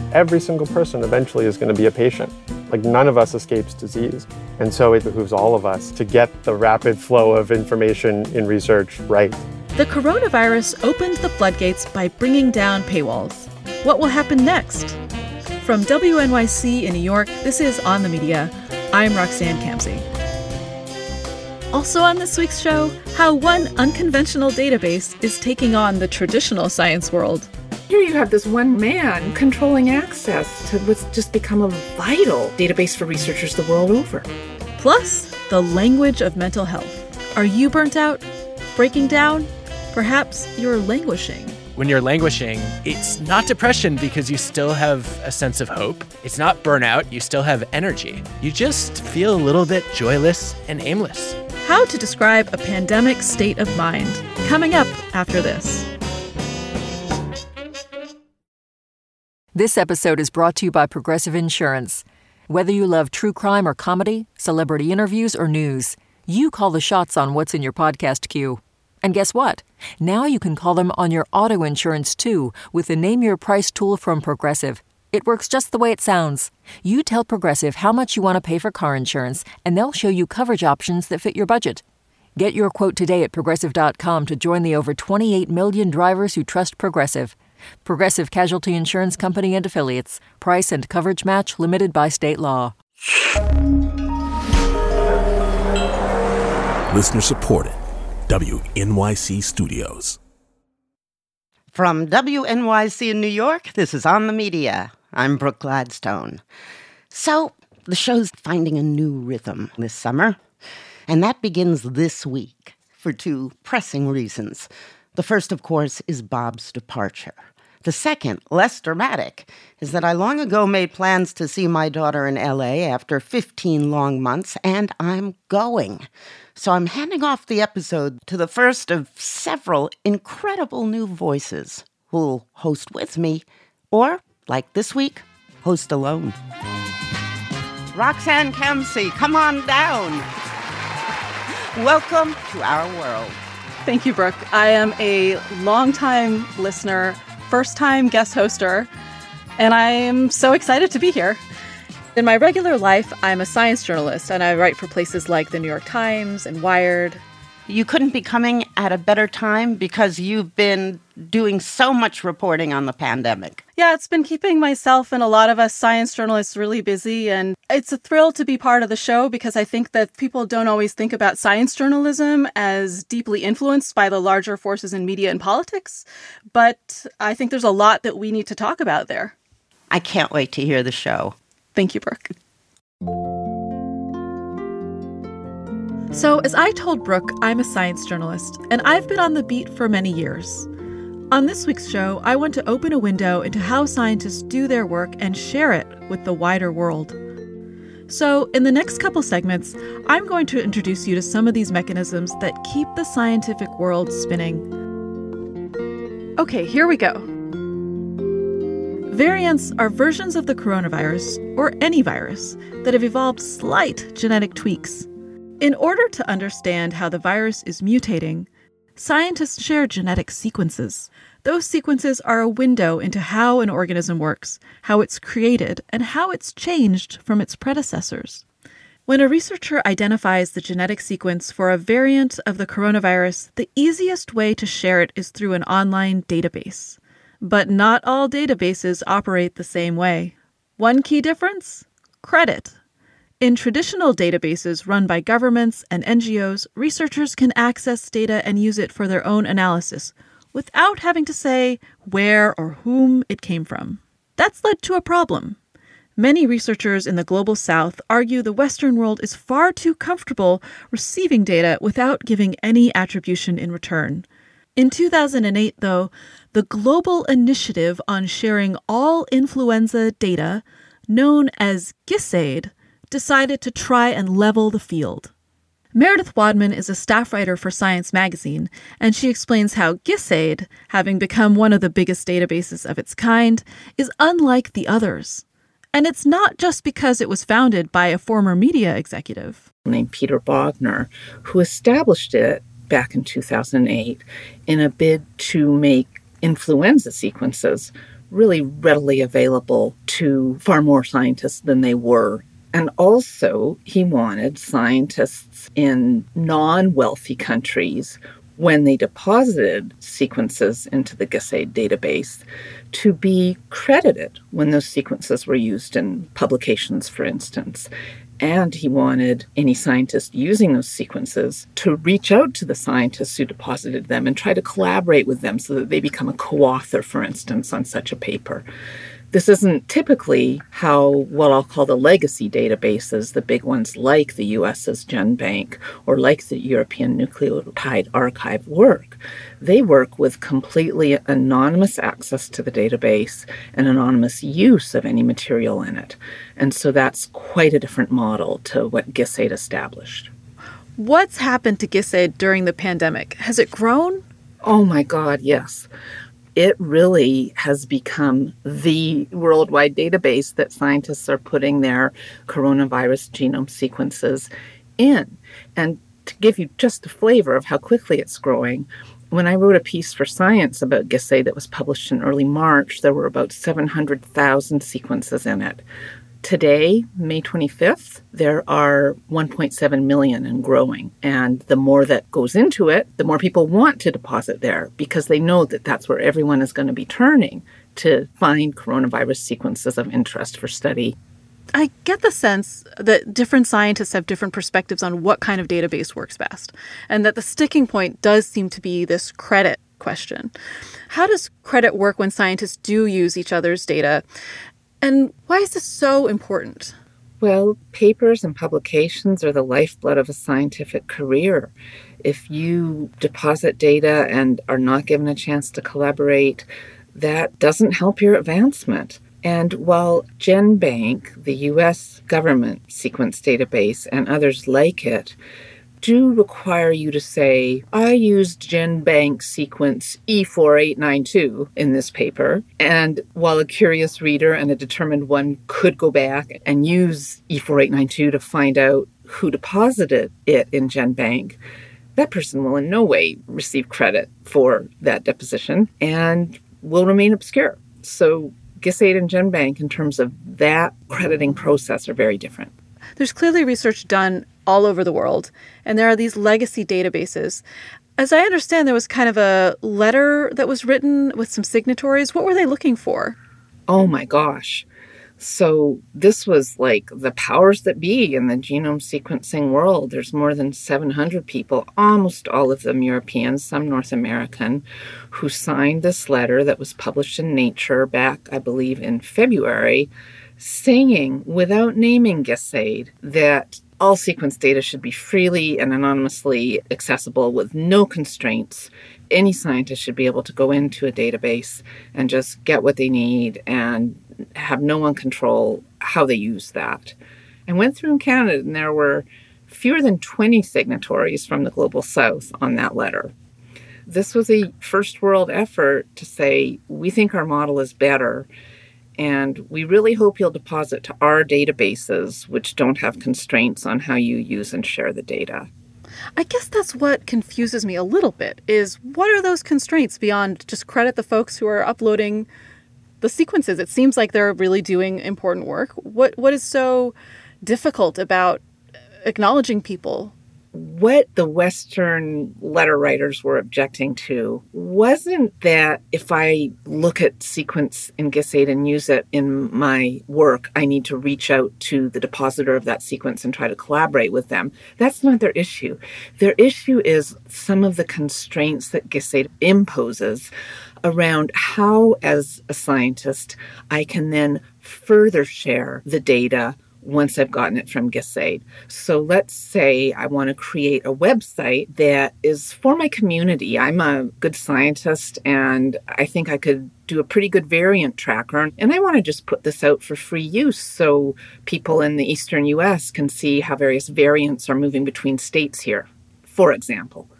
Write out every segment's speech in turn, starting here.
every single person eventually is going to be a patient. Like, none of us escapes disease. And so it behooves all of us to get the rapid flow of information in research right. The coronavirus opened the floodgates by bringing down paywalls. What will happen next? From WNYC in New York, this is On the Media. I'm Roxanne Kamsey. Also on this week's show, how one unconventional database is taking on the traditional science world. Here you have this one man controlling access to what's just become a vital database for researchers the world over. Plus, the language of mental health. Are you burnt out? Breaking down? Perhaps you're languishing. When you're languishing, it's not depression because you still have a sense of hope. It's not burnout, you still have energy. You just feel a little bit joyless and aimless. How to describe a pandemic state of mind. Coming up after this. This episode is brought to you by Progressive Insurance. Whether you love true crime or comedy, celebrity interviews or news, you call the shots on what's in your podcast queue. And guess what? Now you can call them on your auto insurance, too, with the Name Your Price tool from Progressive. It works just the way it sounds. You tell Progressive how much you want to pay for car insurance, and they'll show you coverage options that fit your budget. Get your quote today at Progressive.com to join the over 28 million drivers who trust Progressive. Progressive Casualty Insurance Company and Affiliates. Price and coverage match limited by state law. Listener supported. WNYC Studios. From WNYC in New York, this is On the Media. I'm Brooke Gladstone. So, the show's finding a new rhythm this summer, and that begins this week for two pressing reasons. The first, of course, is Bob's departure. The second, less dramatic, is that I long ago made plans to see my daughter in L.A. after 15 long months, and I'm going. So I'm handing off the episode to the first of several incredible new voices who'll host with me, or, like this week, host alone. Roxanne Kamsey, come on down. Welcome to our world. Thank you, Brooke. I am a longtime listener, first-time guest hoster, and I am so excited to be here. In my regular life, I'm a science journalist, and I write for places like the New York Times and Wired. You couldn't be coming at a better time because you've been doing so much reporting on the pandemic. Yeah, it's been keeping myself and a lot of us science journalists really busy, and it's a thrill to be part of the show because I think that people don't always think about science journalism as deeply influenced by the larger forces in media and politics, but I think there's a lot that we need to talk about there. I can't wait to hear the show. Thank you, Brooke. So, as I told Brooke, I'm a science journalist, and I've been on the beat for many years. On this week's show, I want to open a window into how scientists do their work and share it with the wider world. So, in the next couple segments, I'm going to introduce you to some of these mechanisms that keep the scientific world spinning. Okay, here we go. Variants are versions of the coronavirus, or any virus, that have evolved slight genetic tweaks. In order to understand how the virus is mutating, scientists share genetic sequences. Those sequences are a window into how an organism works, how it's created, and how it's changed from its predecessors. When a researcher identifies the genetic sequence for a variant of the coronavirus, the easiest way to share it is through an online database. But not all databases operate the same way. One key difference? Credit. In traditional databases run by governments and NGOs, researchers can access data and use it for their own analysis without having to say where or whom it came from. That's led to a problem. Many researchers in the global south argue the Western world is far too comfortable receiving data without giving any attribution in return. In 2008, though, the Global Initiative on Sharing All Influenza Data, known as GISAID, decided to try and level the field. Meredith Wadman is a staff writer for Science magazine, and she explains how GISAID, having become one of the biggest databases of its kind, is unlike the others. And it's not just because it was founded by a former media executive. Named Peter Bogner, who established it back in 2008 in a bid to make influenza sequences really readily available to far more scientists than they were. And also, he wanted scientists in non-wealthy countries, when they deposited sequences into the GISAID database, to be credited when those sequences were used in publications, for instance. And he wanted any scientist using those sequences to reach out to the scientists who deposited them and try to collaborate with them so that they become a co-author, for instance, on such a paper. This isn't typically how what I'll call the legacy databases, the big ones like the US's GenBank or like the European Nucleotide Archive work. They work with completely anonymous access to the database and anonymous use of any material in it. And so that's quite a different model to what GISAID established. What's happened to GISAID during the pandemic? Has it grown? Oh my God, yes. It really has become the worldwide database that scientists are putting their coronavirus genome sequences in. And to give you just a flavor of how quickly it's growing, when I wrote a piece for Science about GISAID that was published in early March, there were about 700,000 sequences in it. Today, May 25th, there are 1.7 million and growing. And the more that goes into it, the more people want to deposit there because they know that that's where everyone is going to be turning to find coronavirus sequences of interest for study. I get the sense that different scientists have different perspectives on what kind of database works best, and that the sticking point does seem to be this credit question. How does credit work when scientists do use each other's data? And why is this so important? Well, papers and publications are the lifeblood of a scientific career. If you deposit data and are not given a chance to collaborate, that doesn't help your advancement. And while GenBank, the U.S. government sequence database, and others like it, do require you to say, I used GenBank sequence E4892 in this paper. And while a curious reader and a determined one could go back and use E4892 to find out who deposited it in GenBank, that person will in no way receive credit for that deposition and will remain obscure. So GISAID and GenBank, in terms of that crediting process, are very different. There's clearly research done all over the world, and there are these legacy databases. As I understand, there was kind of a letter that was written with some signatories. What were they looking for? Oh my gosh. So this was like the powers that be in the genome sequencing world. There's more than 700 people, almost all of them Europeans, some North American, who signed this letter that was published in Nature back, I believe, in February, saying, without naming GISAID, that all sequence data should be freely and anonymously accessible with no constraints. Any scientist should be able to go into a database and just get what they need and have no one control how they use that. I went through in Canada and there were fewer than 20 signatories from the Global South on that letter. This was a first world effort to say, we think our model is better. And we really hope you'll deposit to our databases, which don't have constraints on how you use and share the data. I guess that's what confuses me a little bit, is what are those constraints beyond just credit the folks who are uploading the sequences? It seems like they're really doing important work. What is so difficult about acknowledging people? What the Western letter writers were objecting to wasn't that if I look at sequence in GISAID and use it in my work, I need to reach out to the depositor of that sequence and try to collaborate with them. That's not their issue. Their issue is some of the constraints that GISAID imposes around how, as a scientist, I can then further share the data once I've gotten it from GISAID. So let's say I want to create a website that is for my community. I'm a good scientist and I think I could do a pretty good variant tracker. And I want to just put this out for free use so people in the eastern US can see how various variants are moving between states here, for example.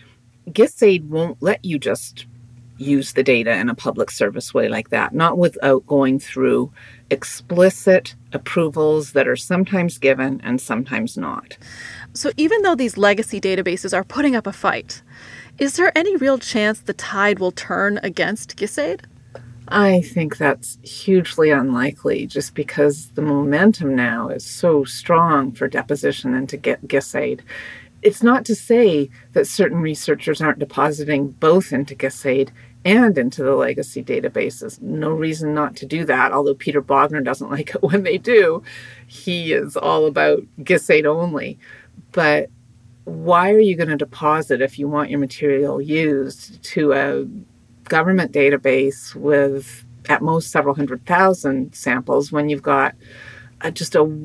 GISAID won't let you just use the data in a public service way like that, not without going through explicit approvals that are sometimes given and sometimes not. So even though these legacy databases are putting up a fight, is there any real chance the tide will turn against GISAID? I think that's hugely unlikely just because the momentum now is so strong for deposition into GISAID. It's not to say that certain researchers aren't depositing both into GISAID and into the legacy databases. No reason not to do that, although Peter Bogner doesn't like it when they do. He is all about GISAID only. But why are you going to deposit if you want your material used to a government database with at most several 100,000 samples when you've got just a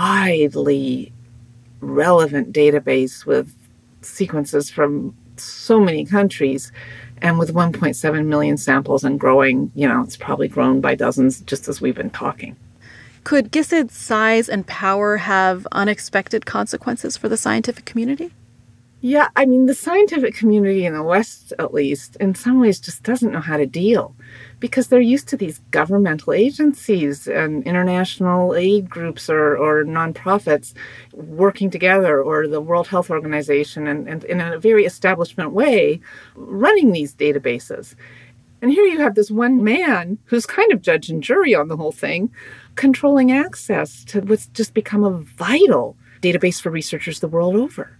widely relevant database with sequences from so many countries and with 1.7 million samples and growing, it's probably grown by dozens just as we've been talking. Could GISAID's size and power have unexpected consequences for the scientific community? Yeah, I mean, the scientific community in the West, at least, in some ways just doesn't know how to deal because they're used to these governmental agencies and international aid groups or nonprofits working together, or the World Health Organization and in a very establishment way running these databases. And here you have this one man who's kind of judge and jury on the whole thing, controlling access to what's just become a vital database for researchers the world over.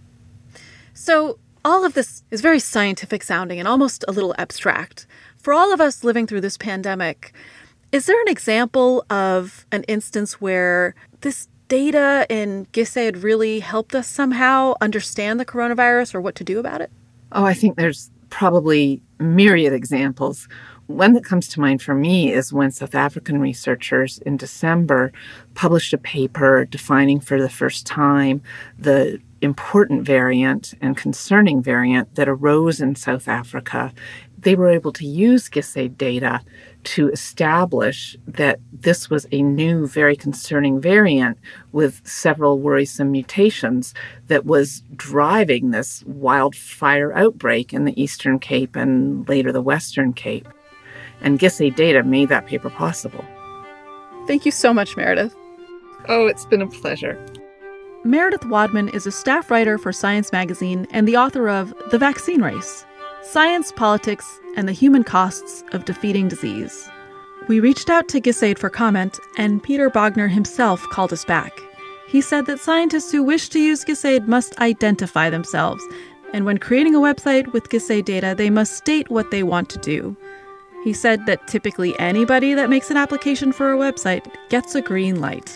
So all of this is very scientific sounding and almost a little abstract. For all of us living through this pandemic, is there an example of an instance where this data in GISAID really helped us somehow understand the coronavirus or what to do about it? Oh, I think there's probably myriad examples. One that comes to mind for me is when South African researchers in December published a paper defining for the first time the important variant and concerning variant that arose in South Africa. They were able to use GISAID data to establish that this was a new, very concerning variant with several worrisome mutations that was driving this wildfire outbreak in the Eastern Cape and later the Western Cape. And GISAID data made that paper possible. Thank you so much, Meredith. Oh, it's been a pleasure. Meredith Wadman is a staff writer for Science Magazine and the author of The Vaccine Race: Science, Politics, and the Human Costs of Defeating Disease. We reached out to GISAID for comment, and Peter Bogner himself called us back. He said that scientists who wish to use GISAID must identify themselves, and when creating a website with GISAID data, they must state what they want to do. He said that typically anybody that makes an application for a website gets a green light.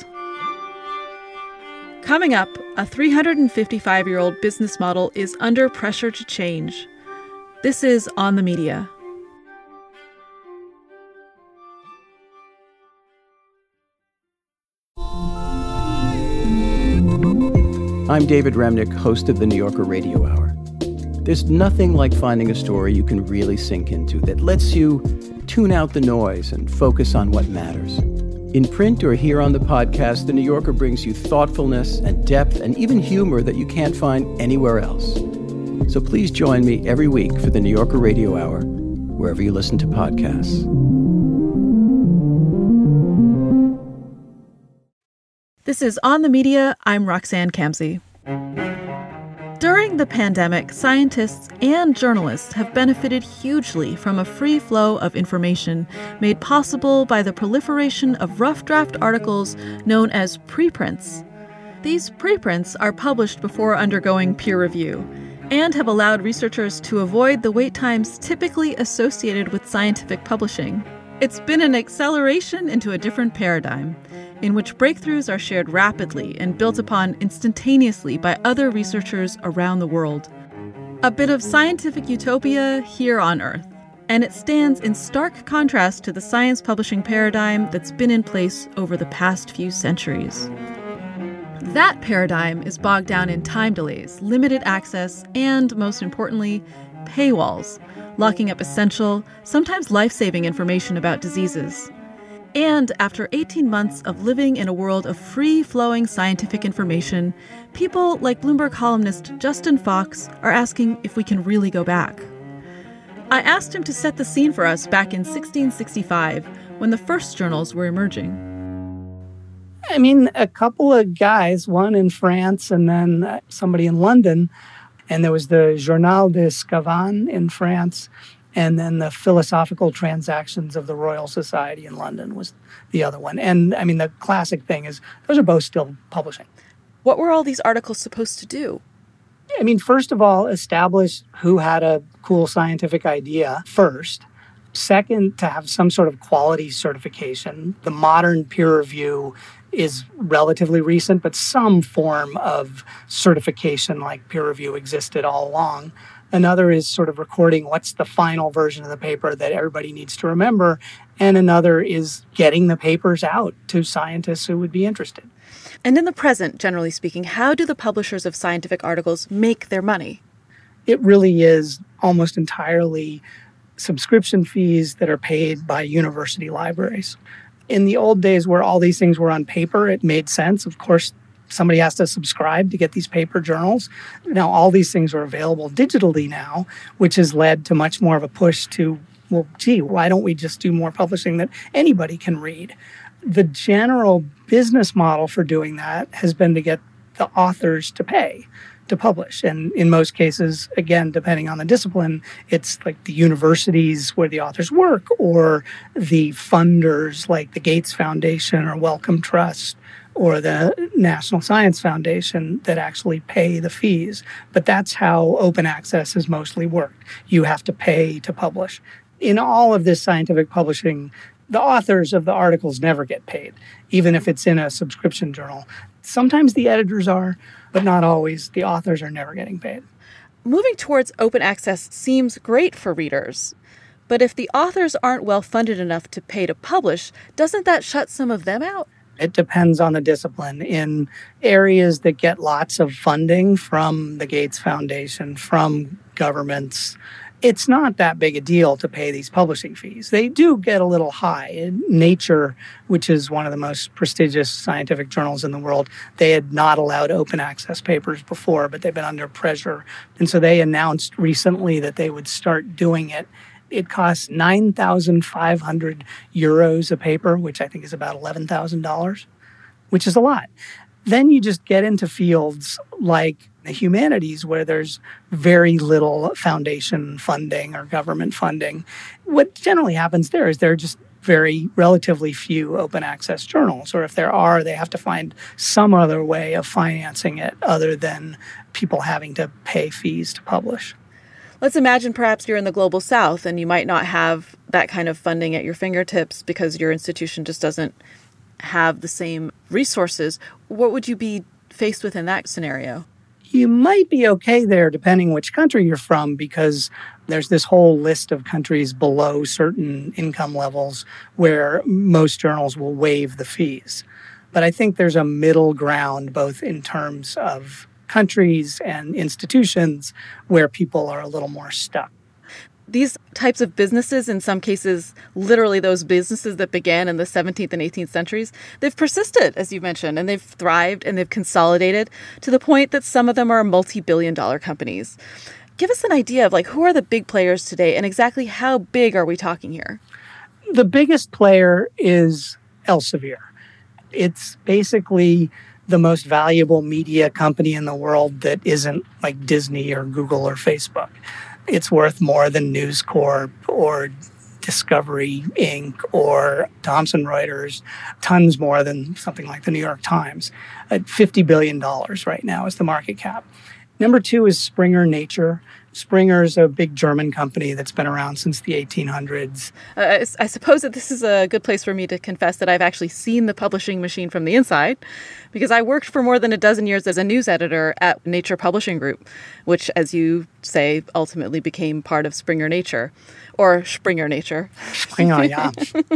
Coming up, a 355-year-old business model is under pressure to change. This is On the Media. I'm David Remnick, host of the New Yorker Radio Hour. There's nothing like finding a story you can really sink into that lets you tune out the noise and focus on what matters. In print or here on the podcast, The New Yorker brings you thoughtfulness and depth and even humor that you can't find anywhere else. So please join me every week for the New Yorker Radio Hour, wherever you listen to podcasts. This is On the Media. I'm Roxanne Kamsey. During the pandemic, scientists and journalists have benefited hugely from a free flow of information made possible by the proliferation of rough draft articles known as preprints. These preprints are published before undergoing peer review and have allowed researchers to avoid the wait times typically associated with scientific publishing. It's been an acceleration into a different paradigm, in which breakthroughs are shared rapidly and built upon instantaneously by other researchers around the world. A bit of scientific utopia here on Earth, and it stands in stark contrast to the science publishing paradigm that's been in place over the past few centuries. That paradigm is bogged down in time delays, limited access, and, most importantly, paywalls, locking up essential, sometimes life-saving information about diseases. And after 18 months of living in a world of free-flowing scientific information, people like Bloomberg columnist Justin Fox are asking if we can really go back. I asked him to set the scene for us back in 1665, when the first journals were emerging. I mean, a couple of guys, one in France and then somebody in London, and there was the Journal de Scavan in France, And then the Philosophical Transactions of the Royal Society in London was the other one. And I mean, the classic thing is those are both still publishing. What were all these articles supposed to do? I mean, first of all, establish who had a cool scientific idea first. Second, to have some sort of quality certification. The modern peer review is relatively recent, but some form of certification like peer review existed all along. Another is sort of recording what's the final version of the paper that everybody needs to remember. And another is getting the papers out to scientists who would be interested. And in the present, generally speaking, how do the publishers of scientific articles make their money? It really is almost entirely subscription fees that are paid by university libraries. In the old days where all these things were on paper, it made sense. Of course, somebody has to subscribe to get these paper journals. Now, all these things are available digitally now, which has led to much more of a push to, well, gee, why don't we just do more publishing that anybody can read? The general business model for doing that has been to get the authors to pay to publish. And in most cases, again, depending on the discipline, it's like the universities where the authors work or the funders like the Gates Foundation or Wellcome Trust or the National Science Foundation that actually pay the fees. But that's how open access has mostly worked. You have to pay to publish. In all of this scientific publishing, the authors of the articles never get paid, even if it's in a subscription journal. Sometimes the editors are, but not always. The authors are never getting paid. Moving towards open access seems great for readers. But if the authors aren't well funded enough to pay to publish, doesn't that shut some of them out? It depends on the discipline. In areas that get lots of funding from the Gates Foundation, from governments, it's not that big a deal to pay these publishing fees. They do get a little high. In Nature, which is one of the most prestigious scientific journals in the world, they had not allowed open access papers before, but they've been under pressure. And so they announced recently that they would start doing it. It costs 9,500 euros a paper, which I think is about $11,000, which is a lot. Then you just get into fields like the humanities where there's very little foundation funding or government funding. What generally happens there is there are just very relatively few open access journals, or if there are, they have to find some other way of financing it other than people having to pay fees to publish. Let's imagine perhaps you're in the global south and you might not have that kind of funding at your fingertips because your institution just doesn't have the same resources. What would you be faced with in that scenario? You might be okay there depending which country you're from, because there's this whole list of countries below certain income levels where most journals will waive the fees. But I think there's a middle ground both in terms of countries and institutions where people are a little more stuck. These types of businesses, in some cases, literally those businesses that began in the 17th and 18th centuries, they've persisted, as you mentioned, and they've thrived and they've consolidated to the point that some of them are multi-billion-dollar companies. Give us an idea of who are the big players today and exactly how big are we talking here? The biggest player is Elsevier. It's basically the most valuable media company in the world that isn't like Disney or Google or Facebook. It's worth more than News Corp or Discovery Inc. or Thomson Reuters, tons more than something like the New York Times. At $50 billion right now is the market cap. Number two is Springer Nature. Springer's a big German company that's been around since the 1800s. I suppose that this is a good place for me to confess that I've actually seen the publishing machine from the inside, because I worked for more than a dozen years as a news editor at Nature Publishing Group, which, as you say, ultimately became part of Springer Nature, or Springer Nature. Springer, yeah.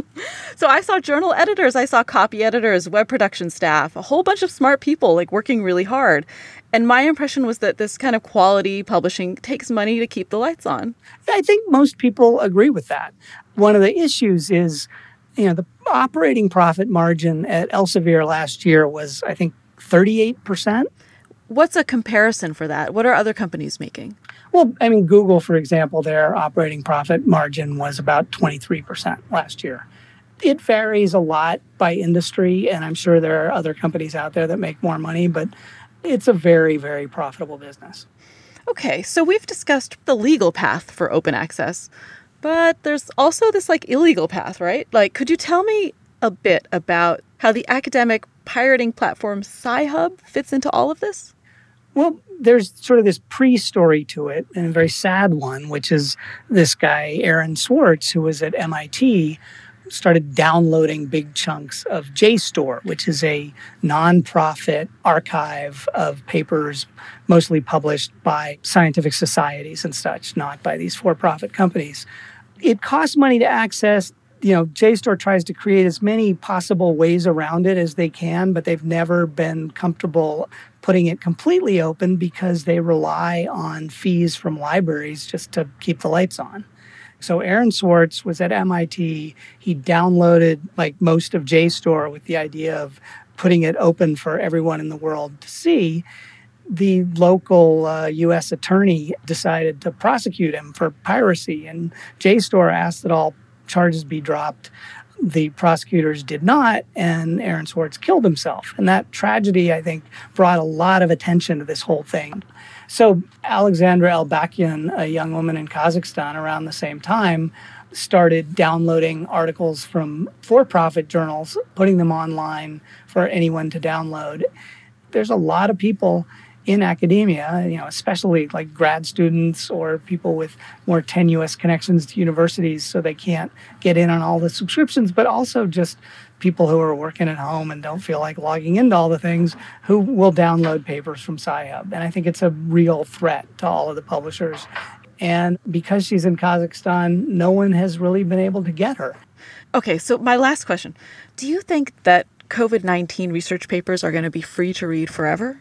So I saw journal editors, I saw copy editors, web production staff, a whole bunch of smart people working really hard. And my impression was that this kind of quality publishing takes money to keep the lights on. I think most people agree with that. One of the issues is, the operating profit margin at Elsevier last year was, I think, 38%. What's a comparison for that? What are other companies making? Well, Google, for example, their operating profit margin was about 23% last year. It varies a lot by industry, and I'm sure there are other companies out there that make more money, but it's a very, very profitable business. Okay, so we've discussed the legal path for open access. But there's also this illegal path, right? Could you tell me a bit about how the academic pirating platform Sci-Hub fits into all of this? Well, there's sort of this pre-story to it, and a very sad one, which is this guy, Aaron Swartz, who was at MIT, started downloading big chunks of JSTOR, which is a nonprofit archive of papers mostly published by scientific societies and such, not by these for-profit companies. It costs money to access. JSTOR tries to create as many possible ways around it as they can, but they've never been comfortable putting it completely open because they rely on fees from libraries just to keep the lights on. So Aaron Swartz was at MIT. He downloaded most of JSTOR with the idea of putting it open for everyone in the world to see. The local U.S. attorney decided to prosecute him for piracy, and JSTOR asked that all charges be dropped. The prosecutors did not, and Aaron Swartz killed himself. And that tragedy, I think, brought a lot of attention to this whole thing. So Alexandra Elbakyan, a young woman in Kazakhstan around the same time, started downloading articles from for-profit journals, putting them online for anyone to download. There's a lot of people in academia, especially grad students or people with more tenuous connections to universities, so they can't get in on all the subscriptions, but also just people who are working at home and don't feel like logging into all the things, who will download papers from Sci-Hub. And I think it's a real threat to all of the publishers. And because she's in Kazakhstan, no one has really been able to get her. Okay, so my last question. Do you think that COVID-19 research papers are going to be free to read forever?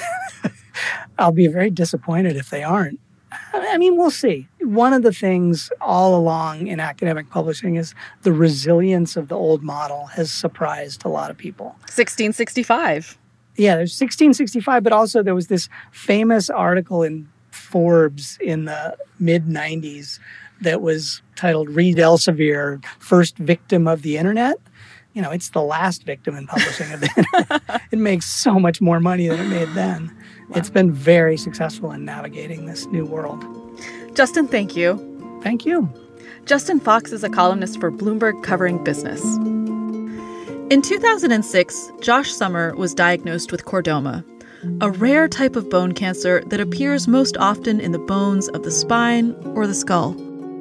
I'll be very disappointed if they aren't. I mean, we'll see. One of the things all along in academic publishing is the resilience of the old model has surprised a lot of people. 1665. Yeah, there's 1665, but also there was this famous article in Forbes in the mid-90s that was titled Reed Elsevier, First Victim of the Internet. It's the last victim in publishing of the internet. It makes so much more money than it made then. Wow. It's been very successful in navigating this new world. Justin, thank you. Thank you. Justin Fox is a columnist for Bloomberg covering business. In 2006, Josh Summer was diagnosed with chordoma, a rare type of bone cancer that appears most often in the bones of the spine or the skull.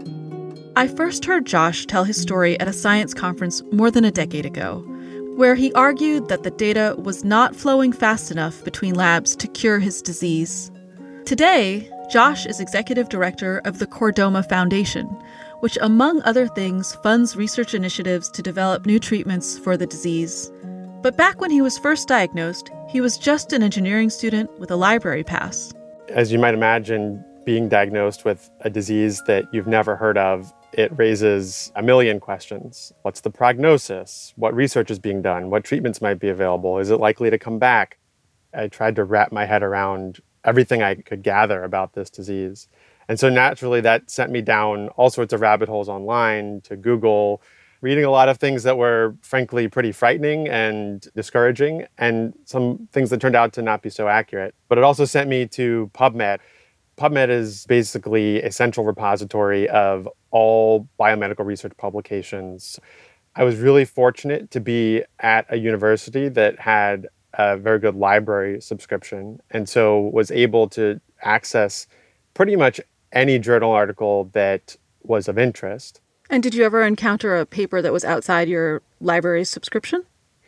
I first heard Josh tell his story at a science conference more than a decade ago, where he argued that the data was not flowing fast enough between labs to cure his disease. Today, Josh is executive director of the Chordoma Foundation, which, among other things, funds research initiatives to develop new treatments for the disease. But back when he was first diagnosed, he was just an engineering student with a library pass. As you might imagine, being diagnosed with a disease that you've never heard of, it raises a million questions. What's the prognosis? What research is being done? What treatments might be available? Is it likely to come back? I tried to wrap my head around everything I could gather about this disease. And so naturally, that sent me down all sorts of rabbit holes online, to Google, reading a lot of things that were, frankly, pretty frightening and discouraging, and some things that turned out to not be so accurate. But it also sent me to PubMed. PubMed is basically a central repository of all biomedical research publications. I was really fortunate to be at a university that had a very good library subscription, and so was able to access pretty much any journal article that was of interest. And did you ever encounter a paper that was outside your library subscription?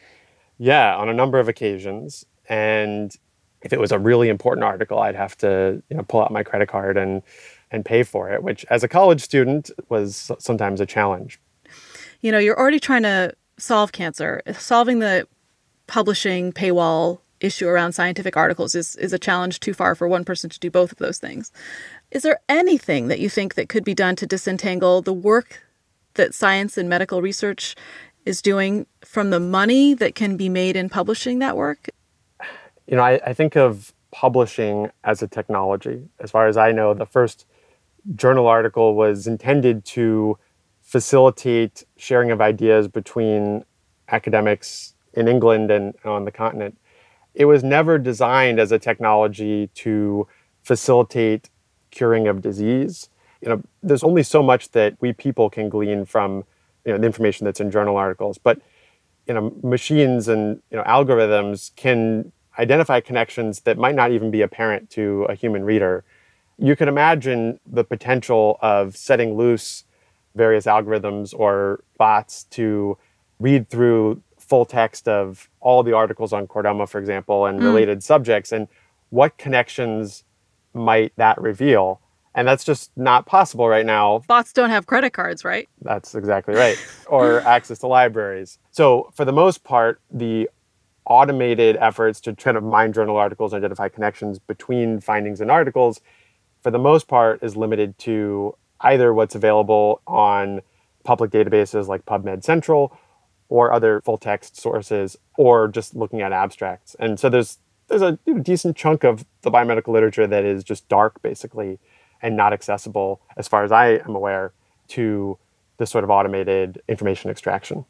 Yeah, on a number of occasions. And if it was a really important article, I'd have to pull out my credit card and pay for it, which as a college student was sometimes a challenge. You're already trying to solve cancer. Solving the publishing paywall issue around scientific articles is a challenge too far for one person to do both of those things. Is there anything that you think that could be done to disentangle the work that science and medical research is doing from the money that can be made in publishing that work? I think of publishing as a technology. As far as I know, the first journal article was intended to facilitate sharing of ideas between academics in England and on the continent. It was never designed as a technology to facilitate curing of disease. there's only so much that we people can glean from, the information that's in journal articles. But, machines and, algorithms can identify connections that might not even be apparent to a human reader. You can imagine the potential of setting loose various algorithms or bots to read through full text of all the articles on Chordoma, for example, and related subjects, and what connections might that reveal. And that's just not possible right now. Bots don't have credit cards, right? That's exactly right. Or access to libraries. So for the most part, the automated efforts to try to mine journal articles and identify connections between findings and articles, for the most part, is limited to either what's available on public databases like PubMed Central or other full-text sources, or just looking at abstracts. And so there's a decent chunk of the biomedical literature that is just dark, basically, and not accessible, as far as I am aware, to this sort of automated information extraction.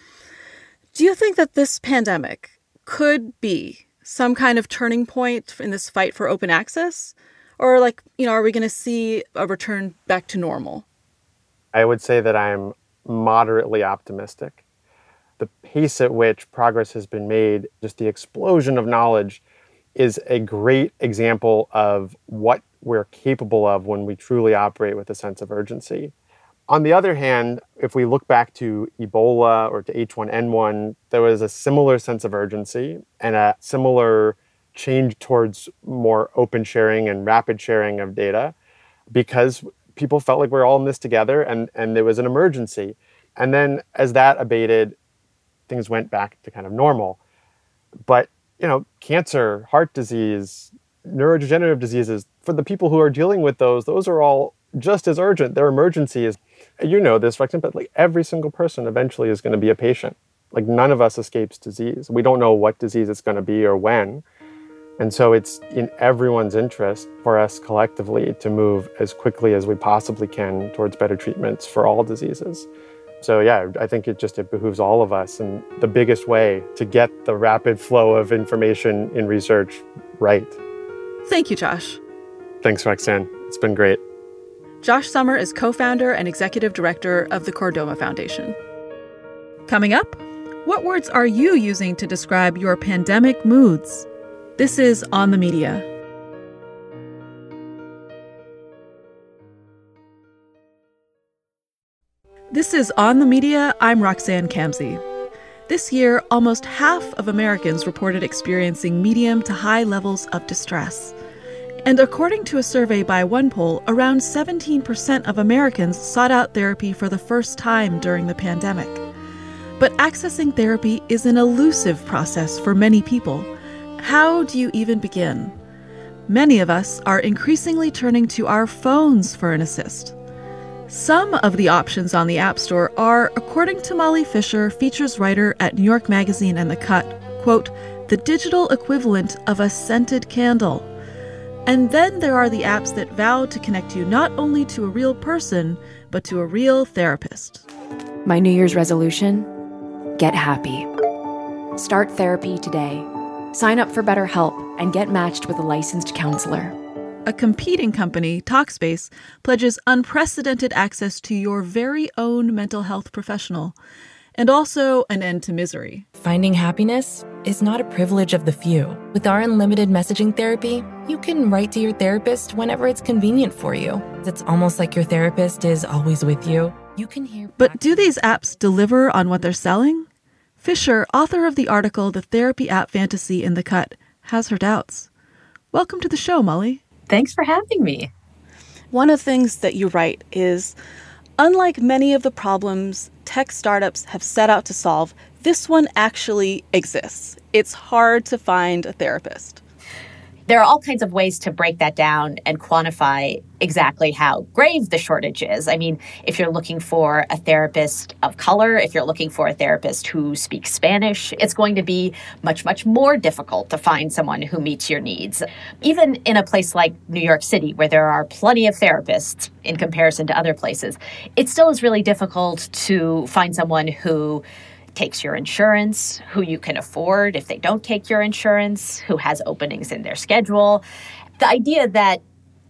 Do you think that this pandemic could be some kind of turning point in this fight for open access? Or are we going to see a return back to normal? I would say that I'm moderately optimistic. The pace at which progress has been made, just the explosion of knowledge, is a great example of what we're capable of when we truly operate with a sense of urgency. On the other hand, if we look back to Ebola or to H1N1, there was a similar sense of urgency and a similar change towards more open sharing and rapid sharing of data, because people felt like we're all in this together and there was an emergency. And then as that abated, things went back to kind of normal. But, cancer, heart disease, neurodegenerative diseases, for the people who are dealing with those are all just as urgent. They're emergencies. You know this, Rexton, but every single person eventually is going to be a patient. None of us escapes disease. We don't know what disease it's going to be or when. And so it's in everyone's interest for us collectively to move as quickly as we possibly can towards better treatments for all diseases. So yeah, I think it behooves all of us. And the biggest way to get the rapid flow of information in research right. Thank you, Josh. Thanks, Roxanne. It's been great. Josh Sommer is co-founder and executive director of the Chordoma Foundation. Coming up, what words are you using to describe your pandemic moods? This is On the Media. This is On the Media. I'm Roxanne Kamsey. This year, almost half of Americans reported experiencing medium to high levels of distress. And according to a survey by OnePoll, around 17% of Americans sought out therapy for the first time during the pandemic. But accessing therapy is an elusive process for many people. How do you even begin? Many of us are increasingly turning to our phones for an assist. Some of the options on the App Store are, according to Molly Fisher, features writer at New York Magazine and The Cut, quote, the digital equivalent of a scented candle. And then there are the apps that vow to connect you not only to a real person, but to a real therapist. My New Year's resolution? Get happy. Start therapy today. Sign up for BetterHelp and get matched with a licensed counselor. A competing company, Talkspace, pledges unprecedented access to your very own mental health professional, and also an end to misery. Finding happiness is not a privilege of the few. With our unlimited messaging therapy, you can write to your therapist whenever it's convenient for you. It's almost like your therapist is always with you. You can hear. But do these apps deliver on what they're selling? Fisher, author of the article The Therapy App Fantasy in The Cut, has her doubts. Welcome to the show, Molly. Thanks for having me. One of the things that you write is, unlike many of the problems tech startups have set out to solve, this one actually exists. It's hard to find a therapist. There are all kinds of ways to break that down and quantify exactly how grave the shortage is. I mean, if you're looking for a therapist of color, if you're looking for a therapist who speaks Spanish, it's going to be much, much more difficult to find someone who meets your needs. Even in a place like New York City, where there are plenty of therapists in comparison to other places, it still is really difficult to find someone who takes your insurance, who you can afford if they don't take your insurance, who has openings in their schedule. The idea that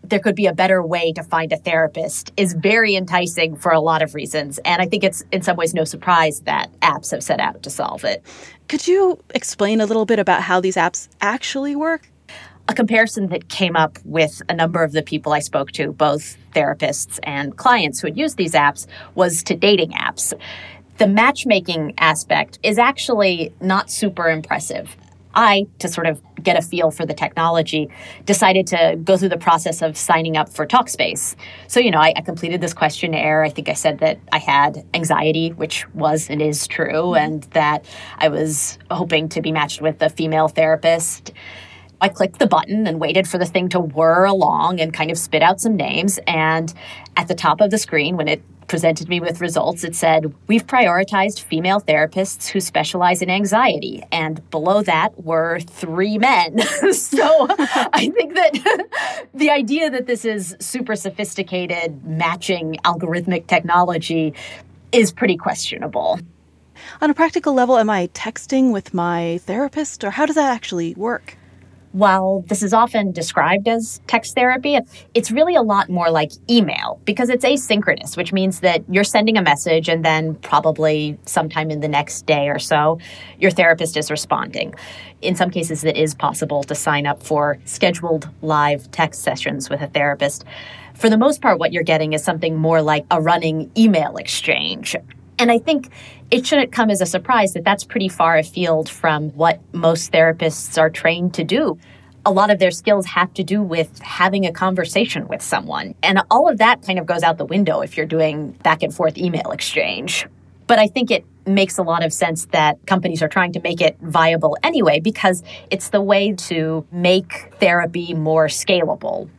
there could be a better way to find a therapist is very enticing for a lot of reasons. And I think it's in some ways no surprise that apps have set out to solve it. Could you explain a little bit about how these apps actually work? A comparison that came up with a number of the people I spoke to, both therapists and clients who had used these apps, was to dating apps. The matchmaking aspect is actually not super impressive. I, to sort of get a feel for the technology, decided to go through the process of signing up for Talkspace. So, I completed this questionnaire. I think I said that I had anxiety, which was and is true, and that I was hoping to be matched with a female therapist. I clicked the button and waited for the thing to whir along and kind of spit out some names. And at the top of the screen, when it presented me with results, it said, "We've prioritized female therapists who specialize in anxiety." And below that were 3 men. So I think that the idea that this is super sophisticated matching algorithmic technology is pretty questionable. On a practical level, am I texting with my therapist, or how does that actually work? While this is often described as text therapy, it's really a lot more like email because it's asynchronous, which means that you're sending a message and then probably sometime in the next day or so, your therapist is responding. In some cases, it is possible to sign up for scheduled live text sessions with a therapist. For the most part, what you're getting is something more like a running email exchange. And I think it shouldn't come as a surprise that that's pretty far afield from what most therapists are trained to do. A lot of their skills have to do with having a conversation with someone. And all of that kind of goes out the window if you're doing back and forth email exchange. But I think it makes a lot of sense that companies are trying to make it viable anyway, because it's the way to make therapy more scalable.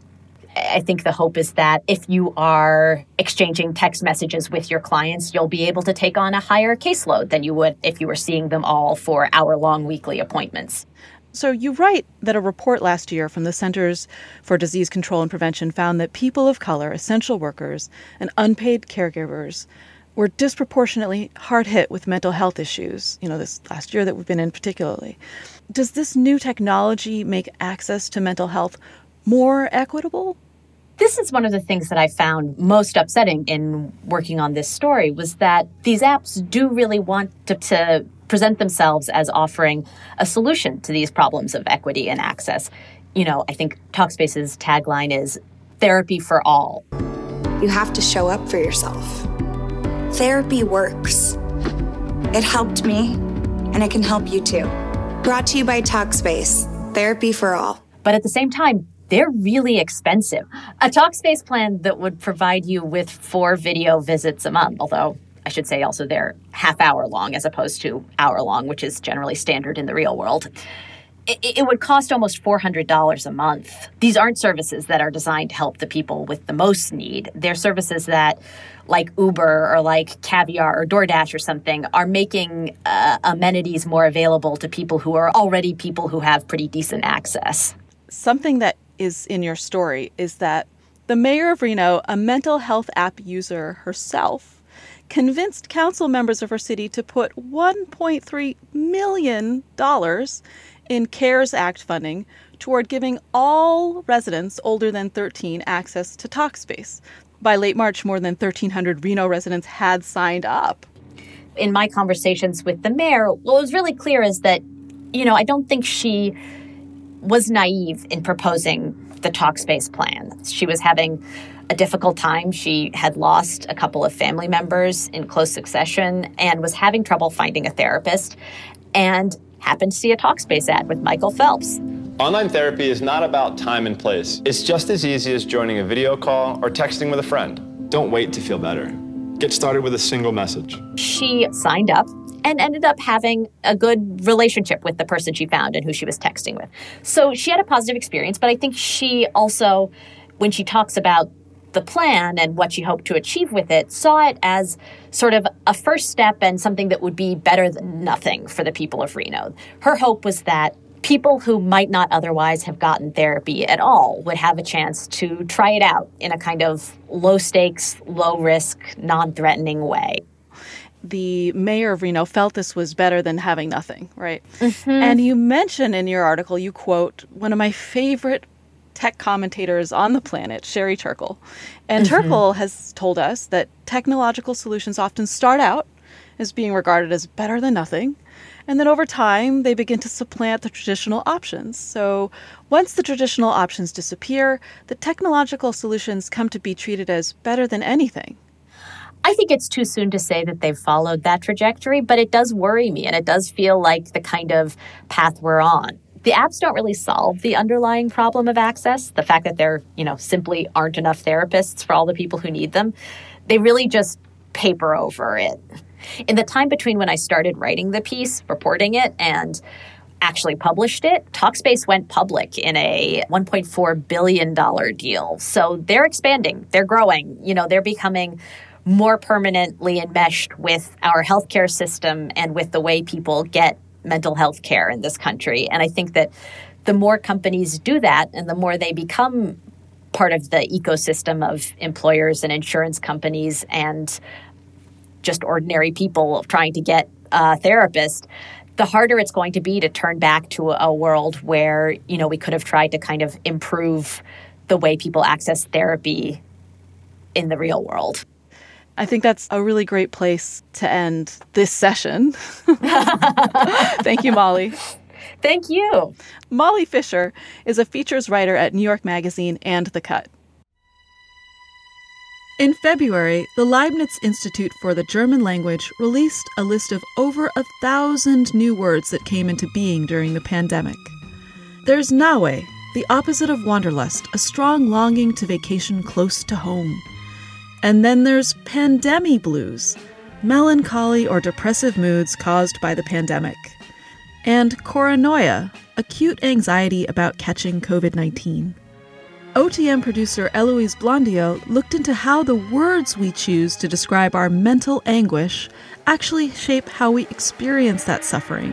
I think the hope is that if you are exchanging text messages with your clients, you'll be able to take on a higher caseload than you would if you were seeing them all for hour-long weekly appointments. So you write that a report last year from the Centers for Disease Control and Prevention found that people of color, essential workers, and unpaid caregivers were disproportionately hard hit with mental health issues, this last year that we've been in particularly. Does this new technology make access to mental health more equitable? This is one of the things that I found most upsetting in working on this story was that these apps do really want to present themselves as offering a solution to these problems of equity and access. I think Talkspace's tagline is therapy for all. You have to show up for yourself. Therapy works. It helped me, and it can help you too. Brought to you by Talkspace, therapy for all. But at the same time, they're really expensive. A Talkspace plan that would provide you with 4 video visits a month, although I should say also they're half-hour long as opposed to hour-long, which is generally standard in the real world. It would cost almost $400 a month. These aren't services that are designed to help the people with the most need. They're services that, like Uber or like Caviar or DoorDash or something, are making amenities more available to people who are already people who have pretty decent access. Something that is in your story is that the mayor of Reno, a mental health app user herself, convinced council members of her city to put $1.3 million in CARES Act funding toward giving all residents older than 13 access to Talkspace. By late March, more than 1,300 Reno residents had signed up. In my conversations with the mayor, what was really clear is that, I don't think she was naive in proposing the Talkspace plan. She was having a difficult time. She had lost a couple of family members in close succession and was having trouble finding a therapist, and happened to see a Talkspace ad with Michael Phelps. Online therapy is not about time and place. It's just as easy as joining a video call or texting with a friend. Don't wait to feel better. Get started with a single message. She signed up and ended up having a good relationship with the person she found and who she was texting with. So she had a positive experience, but I think she also, when she talks about the plan and what she hoped to achieve with it, saw it as sort of a first step and something that would be better than nothing for the people of Reno. Her hope was that people who might not otherwise have gotten therapy at all would have a chance to try it out in a kind of low-stakes, low-risk, non-threatening way. The mayor of Reno felt this was better than having nothing, right? Mm-hmm. And you mention in your article, you quote, one of my favorite tech commentators on the planet, Sherry Turkle. And Turkle has told us that technological solutions often start out as being regarded as better than nothing. And then over time, they begin to supplant the traditional options. So once the traditional options disappear, the technological solutions come to be treated as better than anything. I think it's too soon to say that they've followed that trajectory, but it does worry me, and it does feel like the kind of path we're on. The apps don't really solve the underlying problem of access, the fact that there, simply aren't enough therapists for all the people who need them. They really just paper over it. In the time between when I started writing the piece, reporting it, and actually published it, Talkspace went public in a $1.4 billion deal. So they're expanding, they're growing, they're becoming more permanently enmeshed with our healthcare system and with the way people get mental health care in this country. And I think that the more companies do that and the more they become part of the ecosystem of employers and insurance companies and just ordinary people trying to get a therapist, the harder it's going to be to turn back to a world where, we could have tried to kind of improve the way people access therapy in the real world. I think that's a really great place to end this session. Thank you, Molly. Thank you. Molly Fischer is a features writer at New York Magazine and The Cut. In February, the Leibniz Institute for the German Language released a list of over 1,000 new words that came into being during the pandemic. There's Naue, the opposite of wanderlust, a strong longing to vacation close to home. And then there's pandemi blues, melancholy or depressive moods caused by the pandemic. And choronoia, acute anxiety about catching COVID-19. OTM producer Eloise Blondio looked into how the words we choose to describe our mental anguish actually shape how we experience that suffering.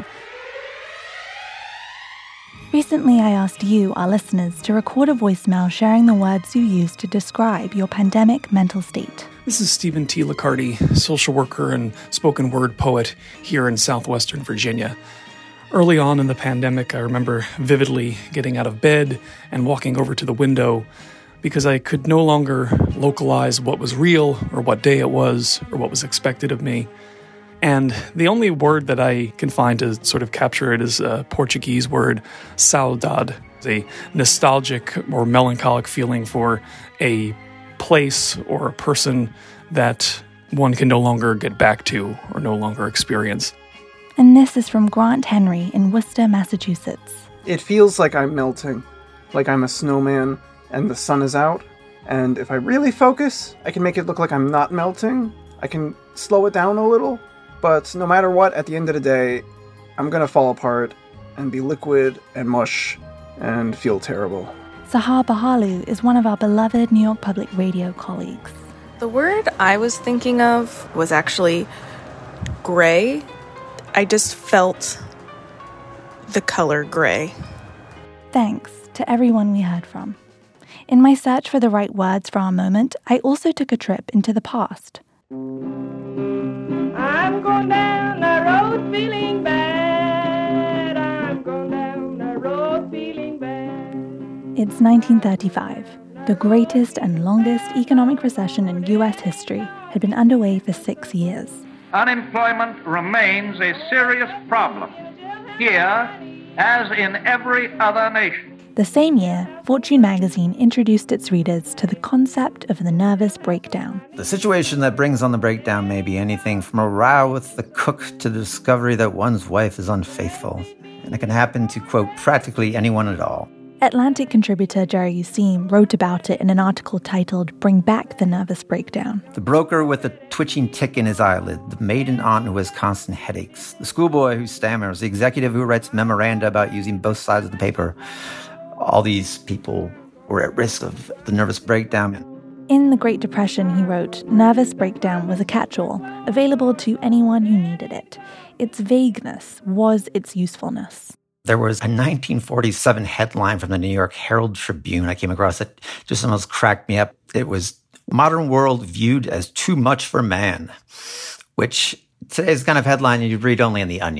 Recently, I asked you, our listeners, to record a voicemail sharing the words you use to describe your pandemic mental state. This is Stephen T. Licardi, social worker and spoken word poet here in southwestern Virginia. Early on in the pandemic, I remember vividly getting out of bed and walking over to the window because I could no longer localize what was real or what day it was or what was expected of me. And the only word that I can find to sort of capture it is a Portuguese word, saudade, a nostalgic or melancholic feeling for a place or a person that one can no longer get back to or no longer experience. And this is from Grant Henry in Worcester, Massachusetts. It feels like I'm melting, like I'm a snowman and the sun is out. And if I really focus, I can make it look like I'm not melting. I can slow it down a little. But no matter what, at the end of the day, I'm gonna fall apart and be liquid and mush and feel terrible. Sahar Bahalu is one of our beloved New York Public Radio colleagues. The word I was thinking of was actually gray. I just felt the color gray. Thanks to everyone we heard from. In my search for the right words for our moment, I also took a trip into the past. I'm going down the road feeling bad. I'm going down the road feeling bad. It's 1935. The greatest and longest economic recession in U.S. history had been underway for 6 years. Unemployment remains a serious problem, here as in every other nation. The same year, Fortune magazine introduced its readers to the concept of the nervous breakdown. The situation that brings on the breakdown may be anything from a row with the cook to the discovery that one's wife is unfaithful. And it can happen to, quote, practically anyone at all. Atlantic contributor Jerry Useem wrote about it in an article titled Bring Back the Nervous Breakdown. The broker with a twitching tick in his eyelid, the maiden aunt who has constant headaches, the schoolboy who stammers, the executive who writes memoranda about using both sides of the paper. All these people were at risk of the nervous breakdown. In the Great Depression, he wrote, nervous breakdown was a catch-all, available to anyone who needed it. Its vagueness was its usefulness. There was a 1947 headline from the New York Herald Tribune I came across that just almost cracked me up. It was, "Modern world viewed as too much for man," which today's kind of headline you'd read only in The Onion.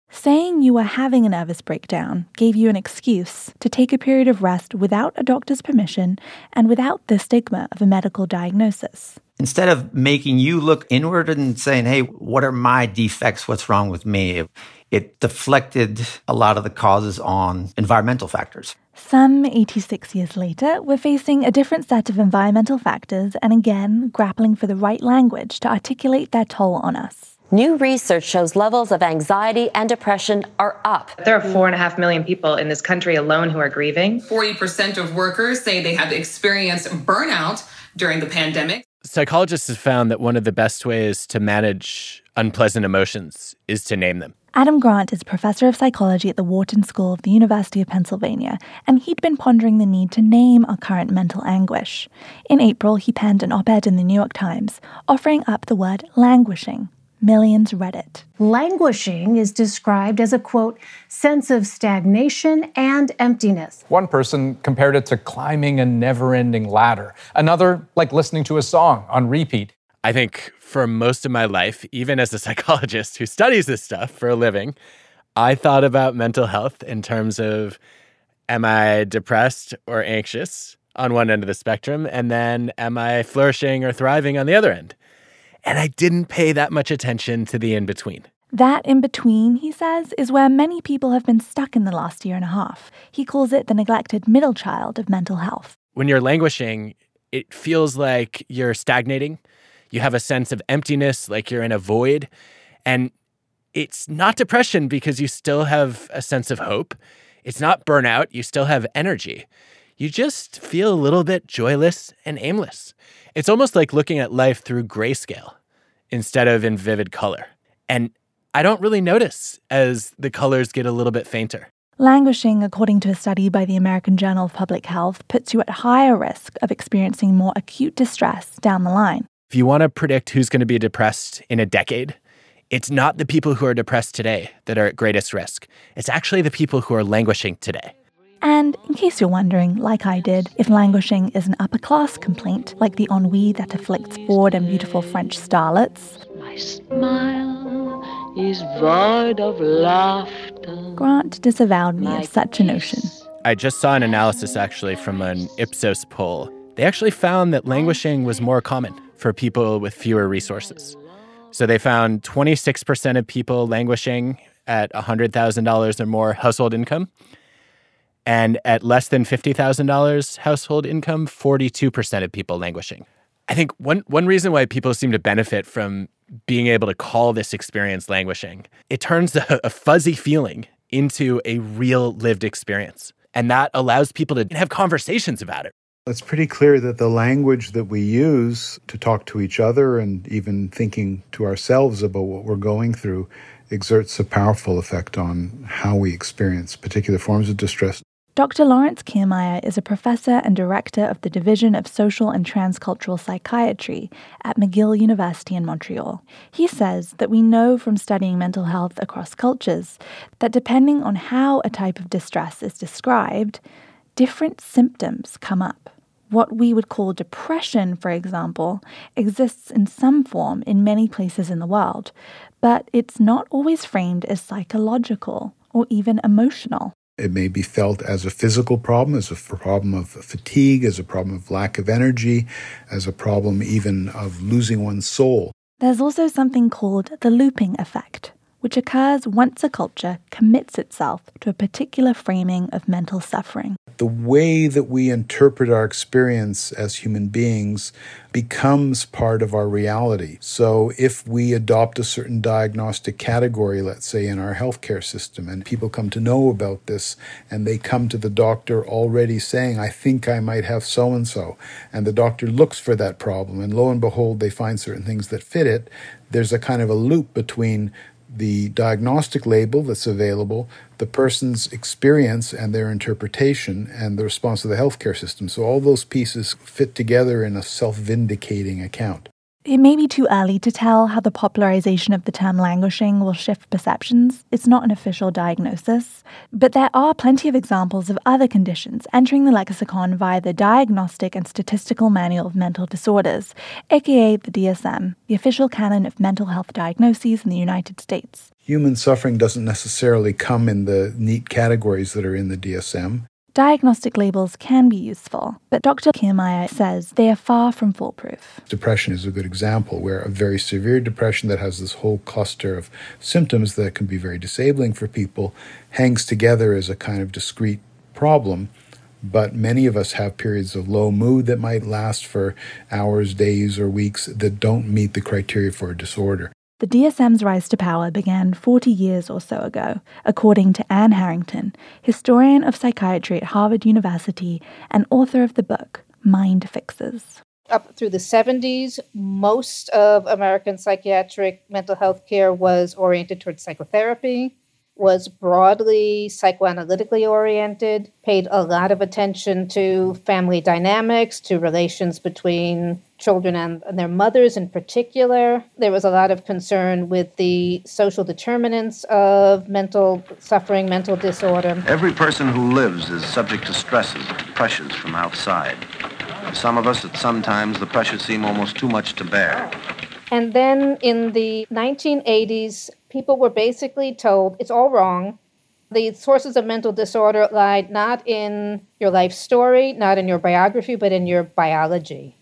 Saying you were having a nervous breakdown gave you an excuse to take a period of rest without a doctor's permission and without the stigma of a medical diagnosis. Instead of making you look inward and saying, hey, what are my defects? What's wrong with me? It deflected a lot of the causes on environmental factors. Some 86 years later, we're facing a different set of environmental factors and again grappling for the right language to articulate their toll on us. New research shows levels of anxiety and depression are up. There are 4.5 million people in this country alone who are grieving. 40% of workers say they have experienced burnout during the pandemic. Psychologists have found that one of the best ways to manage unpleasant emotions is to name them. Adam Grant is professor of psychology at the Wharton School of the University of Pennsylvania, and he'd been pondering the need to name our current mental anguish. In April, he penned an op-ed in the New York Times, offering up the word languishing. Millions read it. Languishing is described as a, quote, sense of stagnation and emptiness. One person compared it to climbing a never-ending ladder. Another, like listening to a song on repeat. I think for most of my life, even as a psychologist who studies this stuff for a living, I thought about mental health in terms of, am I depressed or anxious on one end of the spectrum? And then am I flourishing or thriving on the other end? And I didn't pay that much attention to the in-between. That in-between, he says, is where many people have been stuck in the last year and a half. He calls it the neglected middle child of mental health. When you're languishing, it feels like you're stagnating. You have a sense of emptiness, like you're in a void. And it's not depression because you still have a sense of hope. It's not burnout. You still have energy. You just feel a little bit joyless and aimless. It's almost like looking at life through grayscale instead of in vivid color. And I don't really notice as the colors get a little bit fainter. Languishing, according to a study by the American Journal of Public Health, puts you at higher risk of experiencing more acute distress down the line. If you want to predict who's going to be depressed in a decade, it's not the people who are depressed today that are at greatest risk. It's actually the people who are languishing today. And in case you're wondering, like I did, if languishing is an upper-class complaint, like the ennui that afflicts bored and beautiful French starlets, my smile is void of laughter. Grant disavowed me of such a notion. I just saw an analysis, actually, from an Ipsos poll. They actually found that languishing was more common for people with fewer resources. So they found 26% of people languishing at $100,000 or more household income. And at less than $50,000 household income, 42% of people languishing. I think one reason why people seem to benefit from being able to call this experience languishing, it turns a fuzzy feeling into a real lived experience. And that allows people to have conversations about it. It's pretty clear that the language that we use to talk to each other and even thinking to ourselves about what we're going through exerts a powerful effect on how we experience particular forms of distress. Dr. Lawrence Kiermaier is a professor and director of the Division of Social and Transcultural Psychiatry at McGill University in Montreal. He says that we know from studying mental health across cultures that depending on how a type of distress is described, different symptoms come up. What we would call depression, for example, exists in some form in many places in the world, but it's not always framed as psychological or even emotional. It may be felt as a physical problem, as a problem of fatigue, as a problem of lack of energy, as a problem even of losing one's soul. There's also something called the looping effect, which occurs once a culture commits itself to a particular framing of mental suffering. The way that we interpret our experience as human beings becomes part of our reality. So if we adopt a certain diagnostic category, let's say in our healthcare system, and people come to know about this, and they come to the doctor already saying, I think I might have so-and-so, and the doctor looks for that problem, and lo and behold, they find certain things that fit it, there's a kind of a loop between the diagnostic label that's available, the person's experience and their interpretation, and the response of the healthcare system. So all those pieces fit together in a self-vindicating account. It may be too early to tell how the popularization of the term languishing will shift perceptions. It's not an official diagnosis, but there are plenty of examples of other conditions entering the lexicon via the Diagnostic and Statistical Manual of Mental Disorders, aka the DSM, the official canon of mental health diagnoses in the United States. Human suffering doesn't necessarily come in the neat categories that are in the DSM. Diagnostic labels can be useful, but Dr. Kiermaier says they are far from foolproof. Depression is a good example, where a very severe depression that has this whole cluster of symptoms that can be very disabling for people hangs together as a kind of discrete problem. But many of us have periods of low mood that might last for hours, days, or weeks that don't meet the criteria for a disorder. The DSM's rise to power began 40 years or so ago, according to Anne Harrington, historian of psychiatry at Harvard University and author of the book, Mind Fixes. Up through the 70s, most of American psychiatric mental health care was oriented towards psychotherapy, was broadly psychoanalytically oriented, paid a lot of attention to family dynamics, to relations between children and their mothers in particular. There was a lot of concern with the social determinants of mental suffering, mental disorder. Every person who lives is subject to stresses and pressures from outside. For some of us, at some times, the pressures seem almost too much to bear. And then in the 1980s, people were basically told it's all wrong. The sources of mental disorder lie not in your life story, not in your biography, but in your biology.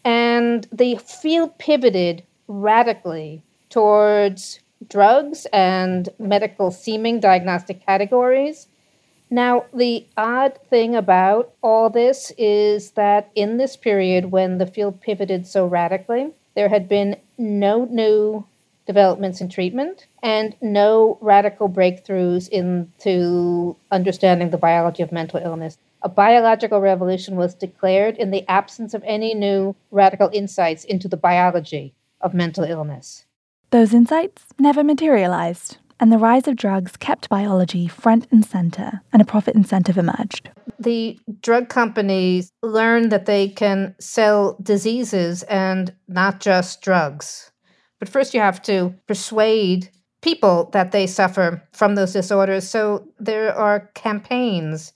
And the field pivoted radically towards drugs and medical seeming diagnostic categories. Now, the odd thing about all this is that in this period when the field pivoted so radically, there had been no new developments in treatment and no radical breakthroughs into understanding the biology of mental illness. A biological revolution was declared in the absence of any new radical insights into the biology of mental illness. Those insights never materialized, and the rise of drugs kept biology front and center, and a profit incentive emerged. The drug companies learned that they can sell diseases and not just drugs. But first you have to persuade people that they suffer from those disorders. So there are campaigns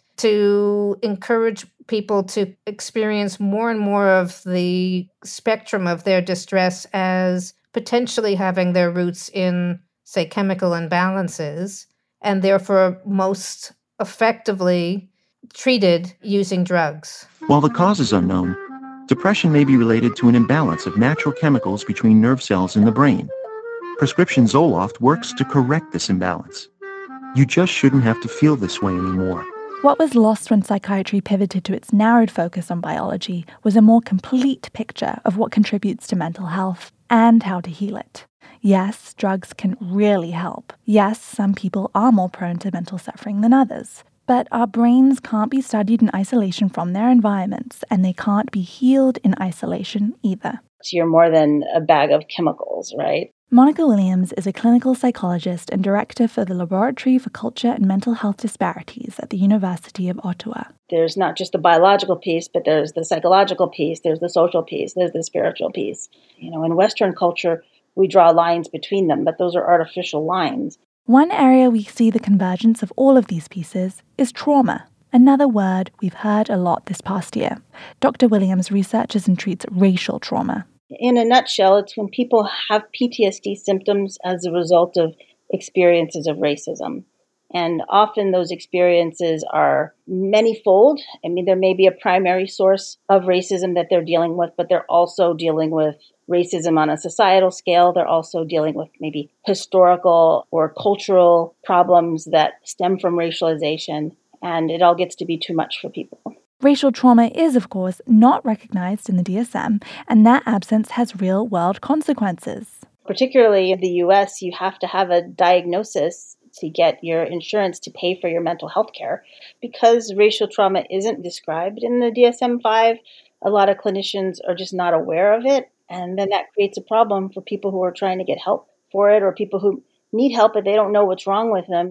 to encourage people to experience more and more of the spectrum of their distress as potentially having their roots in, say, chemical imbalances, and therefore most effectively treated using drugs. While the cause is unknown, depression may be related to an imbalance of natural chemicals between nerve cells in the brain. Prescription Zoloft works to correct this imbalance. You just shouldn't have to feel this way anymore. What was lost when psychiatry pivoted to its narrowed focus on biology was a more complete picture of what contributes to mental health and how to heal it. Yes, drugs can really help. Yes, some people are more prone to mental suffering than others. But our brains can't be studied in isolation from their environments, and they can't be healed in isolation either. So you're more than a bag of chemicals, right? Monica Williams is a clinical psychologist and director for the Laboratory for Culture and Mental Health Disparities at the University of Ottawa. There's not just the biological piece, but there's the psychological piece, there's the social piece, there's the spiritual piece. You know, in Western culture, we draw lines between them, but those are artificial lines. One area we see the convergence of all of these pieces is trauma, another word we've heard a lot this past year. Dr. Williams researches and treats racial trauma. In a nutshell, it's when people have PTSD symptoms as a result of experiences of racism. And often those experiences are manyfold. I mean, there may be a primary source of racism that they're dealing with, but they're also dealing with racism on a societal scale. They're also dealing with maybe historical or cultural problems that stem from racialization. And it all gets to be too much for people. Racial trauma is, of course, not recognized in the DSM, and that absence has real-world consequences. Particularly in the U.S., you have to have a diagnosis to get your insurance to pay for your mental health care. Because racial trauma isn't described in the DSM-5, a lot of clinicians are just not aware of it, and then that creates a problem for people who are trying to get help for it, or people who need help but they don't know what's wrong with them.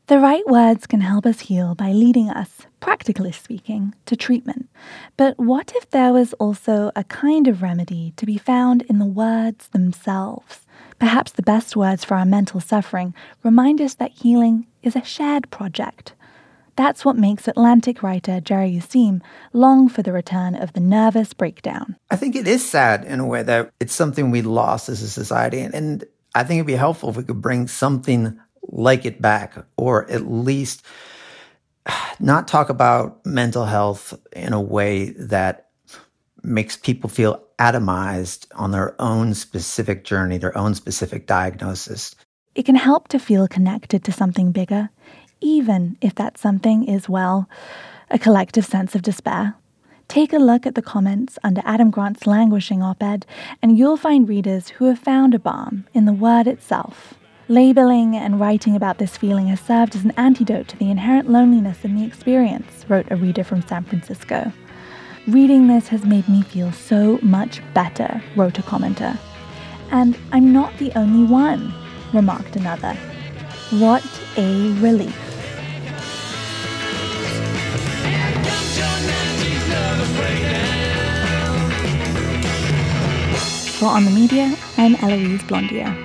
The right words can help us heal by leading us, practically speaking, to treatment. But what if there was also a kind of remedy to be found in the words themselves? Perhaps the best words for our mental suffering remind us that healing is a shared project. That's what makes Atlantic writer Jerry Useem long for the return of the nervous breakdown. I think it is sad in a way that it's something we lost as a society. And I think it'd be helpful if we could bring something like it back, or at least not talk about mental health in a way that makes people feel atomized on their own specific journey, their own specific diagnosis. It can help to feel connected to something bigger, even if that something is, well, a collective sense of despair. Take a look at the comments under Adam Grant's languishing op-ed, and you'll find readers who have found a balm in the word itself. Labeling and writing about this feeling has served as an antidote to the inherent loneliness in the experience, wrote a reader from San Francisco. Reading this has made me feel so much better, wrote a commenter. And I'm not the only one, remarked another. What a relief. For On the Media, I'm Eloise Blondiau.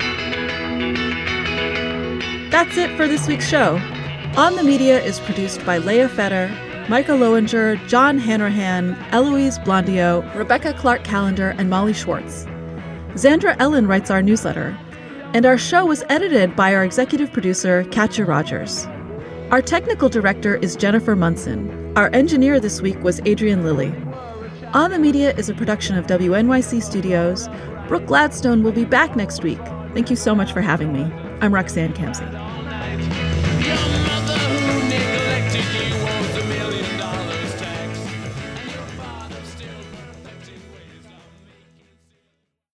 That's it for this week's show. On the Media is produced by Leah Fetter, Micah Lowinger, John Hanrahan, Eloise Blondiau, Rebecca Clark-Callender, and Molly Schwartz. Zandra Ellen writes our newsletter, and our show was edited by our executive producer, Katja Rogers. Our technical director is Jennifer Munson. Our engineer this week was Adrian Lilly. On the Media is a production of WNYC Studios. Brooke Gladstone will be back next week. Thank you so much for having me. I'm Roxanne Kamsey.